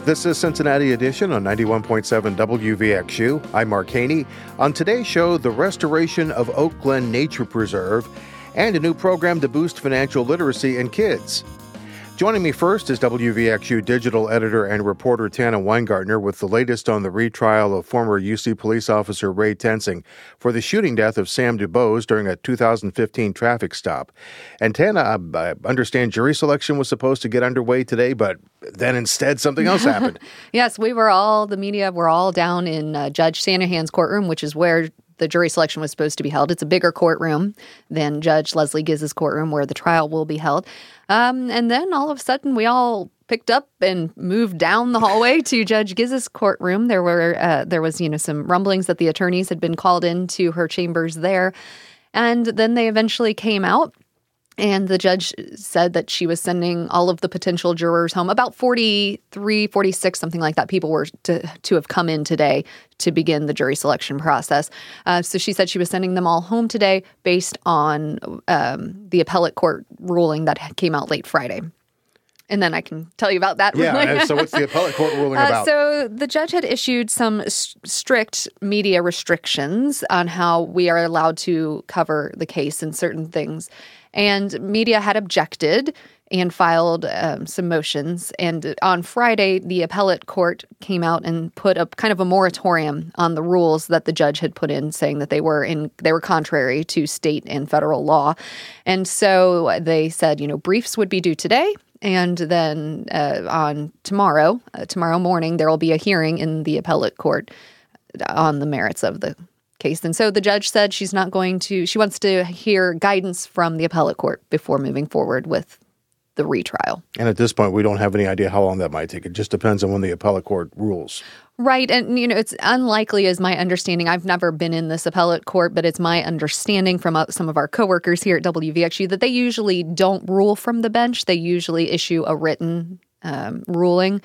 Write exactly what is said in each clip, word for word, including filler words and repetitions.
This is Cincinnati Edition on ninety-one point seven W V X U. I'm Mark Haney. On today's show, the restoration of Oak Glen Nature Preserve and a new program to boost financial literacy in kids. Joining me first is W V X U digital editor and reporter Tana Weingartner with the latest on the retrial of former U C police officer Ray Tensing for the shooting death of Sam DuBose during a two thousand fifteen traffic stop. And Tana, I understand jury selection was supposed to get underway today, but then instead something else happened. Yes, we were all, the media were all down in uh, Judge Sanahan's courtroom, which is where the jury selection was supposed to be held. It's a bigger courtroom than Judge Leslie Gizz's courtroom where the trial will be held. Um, and then all of a sudden we all picked up and moved down the hallway to Judge Gizz's courtroom. There were uh, there was, you know, some rumblings that the attorneys had been called into her chambers there. And then they eventually came out. And the judge said that she was sending all of the potential jurors home. About forty-three, forty-six, something like that, people were to, to have come in today to begin the jury selection process. Uh, so she said she was sending them all home today based on um, the appellate court ruling that came out late Friday. And then I can tell you about that. Yeah, so what's the appellate court ruling about? Uh, so the judge had issued some s- strict media restrictions on how we are allowed to cover the case and certain things. And media had objected and filed um, some motions. And on Friday, the appellate court came out and put up kind of a moratorium on the rules that the judge had put in, saying that they were in they were contrary to state and federal law. And so they said, you know, briefs would be due today. And then uh, on tomorrow, uh, tomorrow morning, there will be a hearing in the appellate court on the merits of the case. And so the judge said she's not going to, she wants to hear guidance from the appellate court before moving forward with the retrial. And at this point, we don't have any idea how long that might take. It just depends on when the appellate court rules. Right. And, you know, it's unlikely, as my understanding. I've never been in this appellate court, but it's my understanding from uh, some of our coworkers here at W V X U that they usually don't rule from the bench. They usually issue a written um, ruling.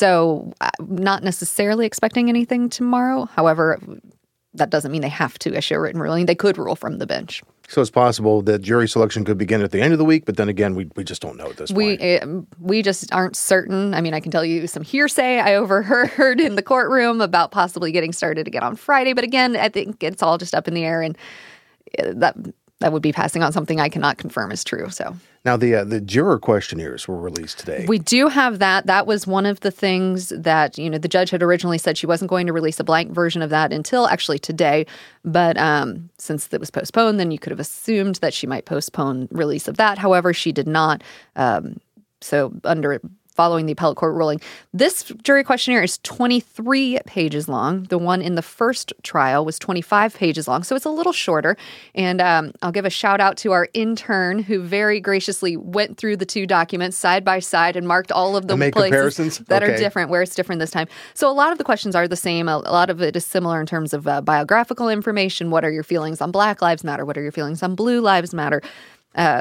So I'm not necessarily expecting anything tomorrow. However, that doesn't mean they have to issue a written ruling. They could rule from the bench. So it's possible that jury selection could begin at the end of the week, but then again, we we just don't know at this we, point. Uh, we just aren't certain. I mean, I can tell you some hearsay I overheard in the courtroom about possibly getting started again on Friday. But again, I think it's all just up in the air, and that that would be passing on something I cannot confirm is true. So now the uh, the juror questionnaires were released today. We do have that. That was one of the things that, you know, the judge had originally said she wasn't going to release a blank version of that until actually today. But um, since it was postponed, then you could have assumed that she might postpone release of that. However, she did not. Um, so under following the appellate court ruling, this jury questionnaire is twenty-three pages long. The one in the first trial was twenty-five pages long, so it's a little shorter. And um, I'll give a shout out to our intern who very graciously went through the two documents side by side and marked all of the and make places comparisons? that Okay. are different, where it's different this time. So a lot of the questions are the same. A, a lot of it is similar in terms of uh, biographical information. What are your feelings on Black Lives Matter? What are your feelings on Blue Lives Matter? Uh,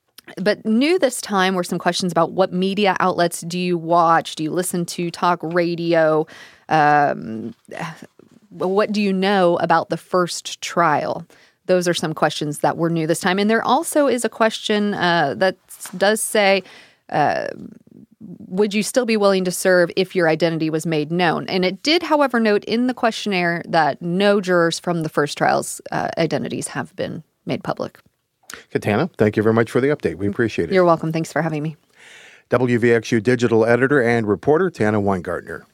But new this time were some questions about what media outlets do you watch? Do you listen to talk radio? Um, what do you know about the first trial? Those are some questions that were new this time. And there also is a question uh, that does say, uh, would you still be willing to serve if your identity was made known? And it did, however, note in the questionnaire that no jurors from the first trial's uh, identities have been made public. Katana, thank you very much for the update. We appreciate it. You're welcome. Thanks for having me. W V X U digital editor and reporter Tana Weingartner.